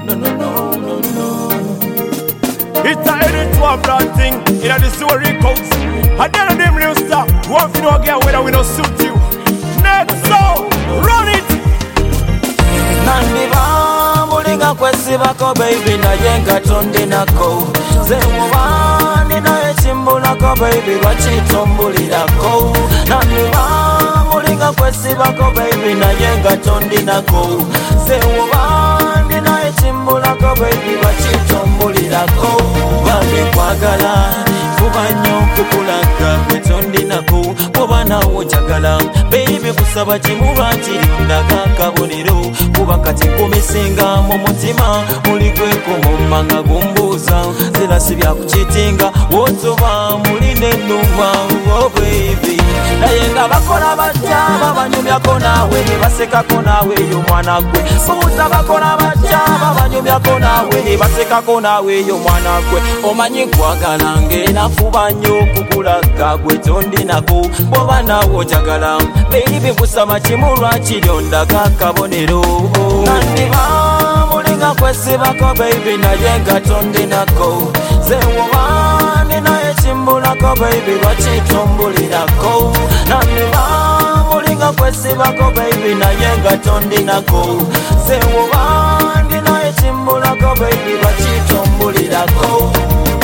No, no, no, no, no. It's a edit to a brand thing. In the story codes. I tell them new stuff. One thing again whether we don't suit you. Next so run it. Nandiba mulinga kwesibako baby naye nga tondinako zemuba nina ekimbulako baby lwakitombulirako nandiba mulinga kwesibako baby naye nga tondinako zemuba nina ekimbulako baby lwakitombulirako bambi kwagala kuba nnyo kukulaga kwetondinako oba nawo njagala baby kusaba kimu lwakiri ndaga kabonero kuba kati kumisinga mu mutima muli kwekomoma nga gumbuuza zirasi byakukitinga wotoba muli nenuma oh baby naye nga bakola batya babanyumyako naawe ne basekako naawe eyo mwana gwe buuza bakola batya babanyumyako naawe ne basekako naawe eyo mwana gwe omanyi kwagala ng'enafuba nnyo kukulaga gwe tondinako bwoba naawe ojagala baby kusaba kimu lwakiri ondaga akabonero nandiba mulinga kwesibako baby naye nga tondinako zewoba nina ekimbulako baby lwakitombulirako nandiba mulinga kwesibako baby naye nga tondinako zewoba nina ekimbulako baby lwakitombulirako.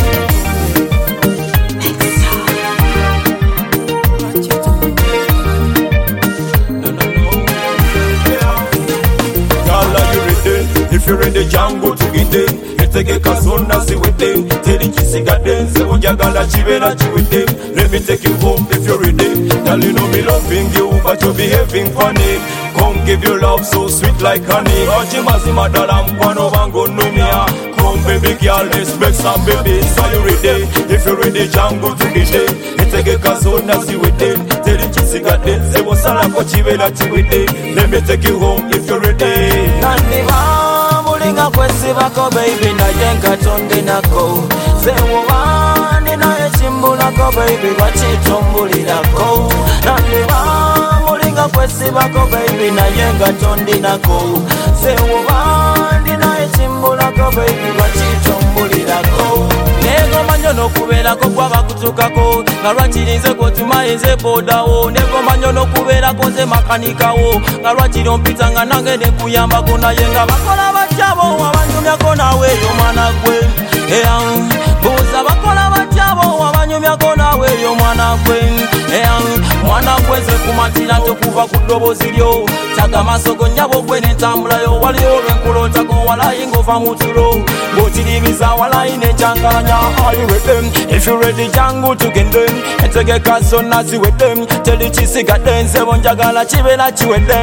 If you're in the jungle to get them, take kasona si with them. Tell the kisiga dance, ojagala chivela with them. Let me take you home if you're ready. Girl, you know me loving you, but you're behaving funny. Come give your love so sweet like honey. Ojimazi madalam kwano bango numia. Come baby girl, let's make some babies. Are you ready? If you're in the jungle to get them, take kasona si with them. Tell the kisiga dance, osala ko chivela with them. Let me take you home if you're ready. Nandiba mulinga kwesibako baby naye nga tondinako zewoba nina ekimbulako baby lwakitombulirako nandiba mulinga kwesibako baby naye nga tondinako zewoba nina ekimbulako baby lwakitombulirako negoma nnyo n'okubeerako kwabakutukako nga lwakiri nze gwotuma enze bodawo negoma nnyo n'okubeerako nze makanikawo nga lwakiri ompita nga nange nekuyambako naye nga bakola batyabo abanyumyako naawe eyo mwana gwe buuza bakola batyabo abanyumyako naawe eyo mwana gwe mwana gwe nze kumatira nti okuva ku ddoboozi lyo taga maaso go nnyabo gwe n'entambulayo waliyo olwenkulootako walayi ng'ova mu tulo ng'okirimiza walayi n'enjangalanya. Are you with them? If you're ready jangu tugende entegeka zonna ziwedde teri kisiga denze bonjagala kibeera kiwedde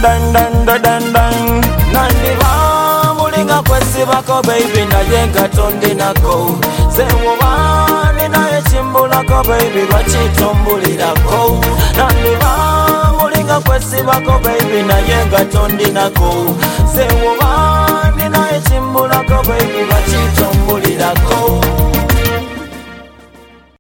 nandiba mulinga kwesibako baby naye nga tondinako zewoba nina ekimbulako baby lwakitombulirako nandiba mulinga kwesibako baby naye nga tondinako zewoba nina ekimbulako baby lwakitombulirako.